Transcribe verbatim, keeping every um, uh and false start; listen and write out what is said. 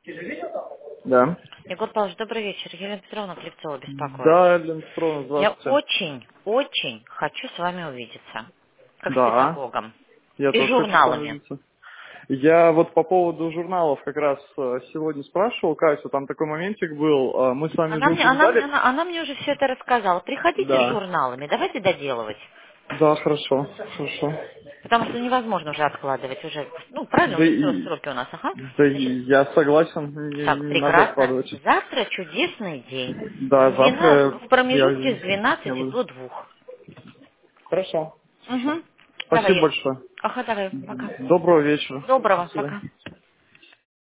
Да. Егор Павлович, добрый вечер. Елена Петровна Клевцова беспокоит. Да, Елена Петровна, Я здравствуйте. очень, очень хочу с вами увидеться. Как с Да, педагогом. я И тоже хочу с вами журналами. увидеться. Я вот по поводу журналов как раз э, сегодня спрашивал Катю, там такой моментик был, э, мы с вами Она уже мне, она, мне- обсуждали. она, она мне уже все это рассказала. Приходите с Да. журналами, давайте доделывать. Да, хорошо, хорошо. Потому что невозможно уже откладывать. Уже, ну, правильно, Да, уже все и- сроки у нас. Ага. да Значит, и я согласен, не, так, не надо прекрасно. откладывать. Завтра чудесный день. С Да, двена- завтра в я, промежутке с я двенадцати буду. до двух. Хорошо, хорошо. Угу. Давай, Спасибо Ир. большое. Ага, давай, пока. Доброго вечера. До Доброго, свидания. пока.